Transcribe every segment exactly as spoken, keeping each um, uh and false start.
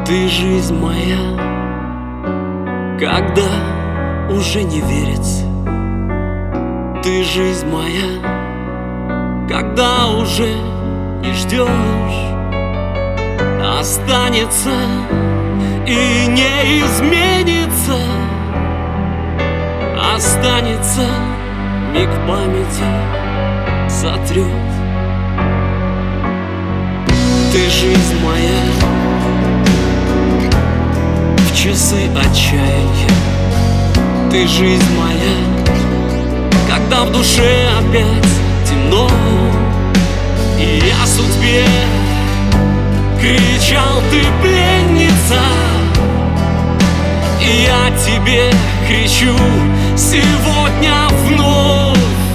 Ты жизнь моя, когда уже не верится. Ты жизнь моя, когда уже не ждешь. Останется и не изменится. Останется, миг памяти сотрет. Ты жизнь моя, в часы отчаяния. Ты жизнь моя, когда в душе опять темно. И я судьбе кричал: ты пленница. И я тебе кричу сегодня вновь.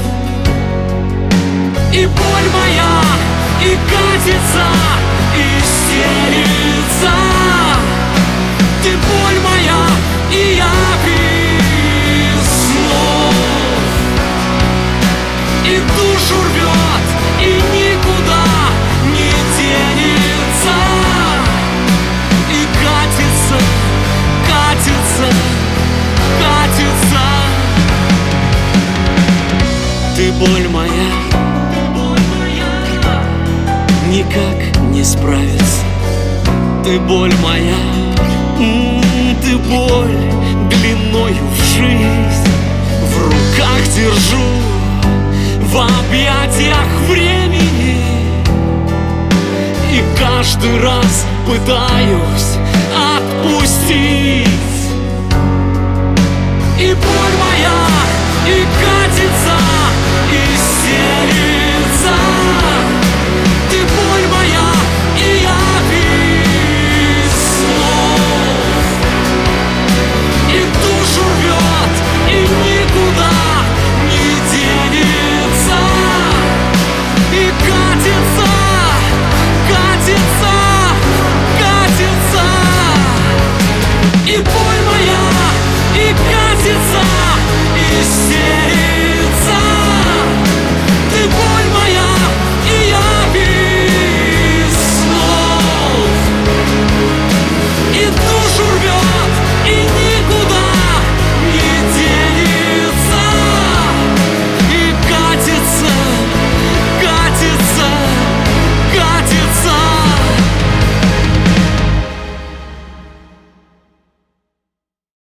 И боль моя, и катится, и стелится. Ты боль моя, и я без слов. И душу рвет, и никуда не денется. И катится, катится, катится. Ты боль моя, боль моя, никак не справится. Ты боль моя, м-м, ты боль длиною в жизнь. В руках держу, в объятиях времени. И каждый раз пытаюсь